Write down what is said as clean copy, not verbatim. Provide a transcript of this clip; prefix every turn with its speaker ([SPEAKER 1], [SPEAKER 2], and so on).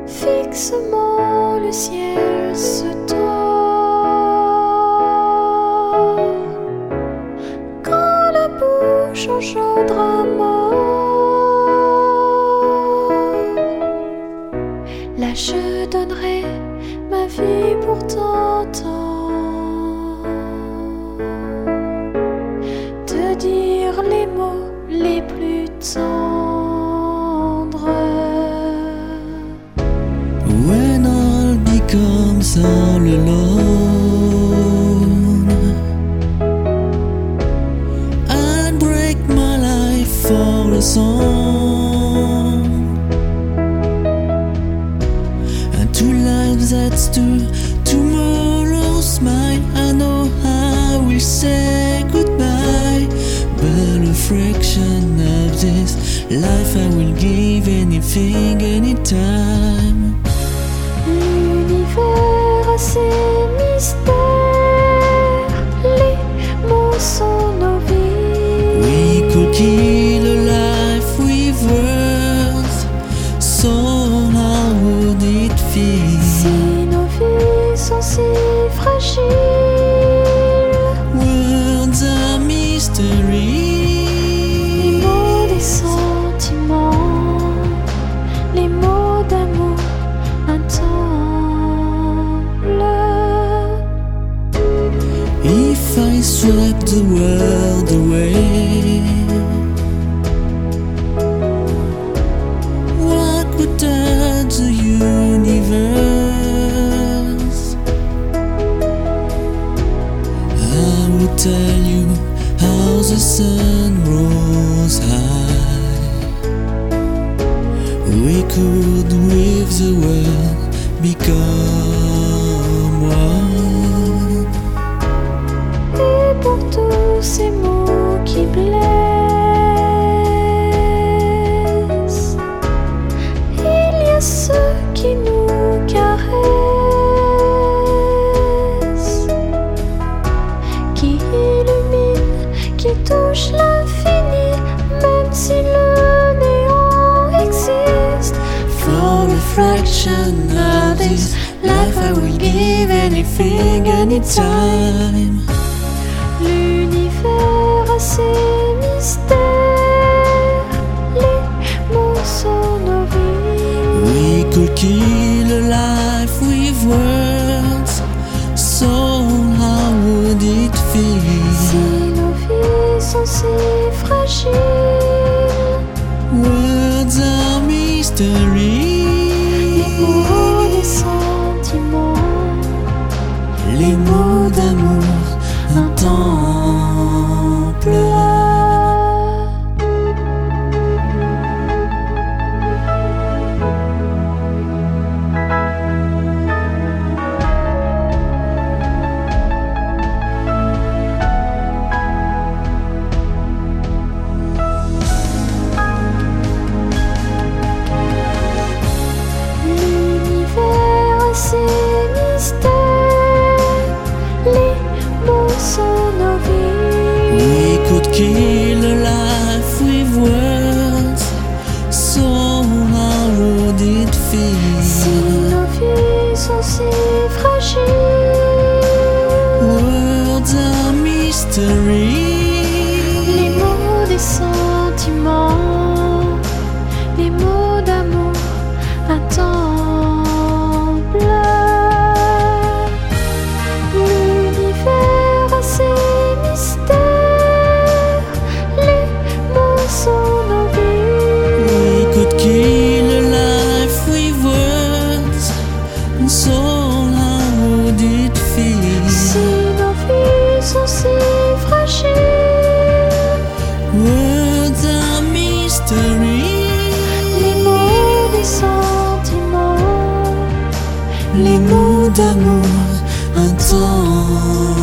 [SPEAKER 1] Fixement le ciel se tord. Quand la bouche engendra mort, là je donnerai ma vie pour t'entendre, te dire les mots les plus tendres.
[SPEAKER 2] When all becomes all alone, I'd break my life for a song, and two lives that's two, tomorrow's mine. I know I will say goodbye, but a fraction of this life I will give anything, anytime.
[SPEAKER 1] L'univers a ses mystères, les mots sont nos vies.
[SPEAKER 2] We could kill a life with words, so how would it feel?
[SPEAKER 1] Si nos vies sont si fragiles,
[SPEAKER 2] Words are mystery.
[SPEAKER 1] les mots des sentiments, les mots d'amour, un temple.
[SPEAKER 2] If I swept the world away, what would touch the universe? I would tell you how the sun rose high. We could with the world become one.
[SPEAKER 1] Et pour tous ces mots qui blessent, il y a ceux qui nous caressent, qui illuminent, qui touchent l'infini, même si le néant existe.
[SPEAKER 2] For a fraction of this life I will give anything, anytime.
[SPEAKER 1] L'univers a ses mystères, les mots sont nos vies.
[SPEAKER 2] We could kill a life with words, so how would it
[SPEAKER 1] Si
[SPEAKER 2] feel?
[SPEAKER 1] nos vies sont si fragiles,
[SPEAKER 2] Words are mystery.
[SPEAKER 1] les mots des sentiments,
[SPEAKER 2] Les mots d'amour, un temple.
[SPEAKER 1] l'univers a ses mystères, les mots sont nos vies.
[SPEAKER 2] We could kill a life with words, so how would it
[SPEAKER 1] Si
[SPEAKER 2] feel?
[SPEAKER 1] nos vies sont si fragiles,
[SPEAKER 2] Words are mystery.
[SPEAKER 1] les mots des sentiments, les mots d'amour, un temple. L'univers a ses mystères, les mots sont nos vies.
[SPEAKER 2] We could kill a life with words, so how would it
[SPEAKER 1] Si
[SPEAKER 2] feel?
[SPEAKER 1] nos vies sont si fragiles,
[SPEAKER 2] Words are mystery.
[SPEAKER 1] les mots des sentiments,
[SPEAKER 2] Les mots d'amour, un temps.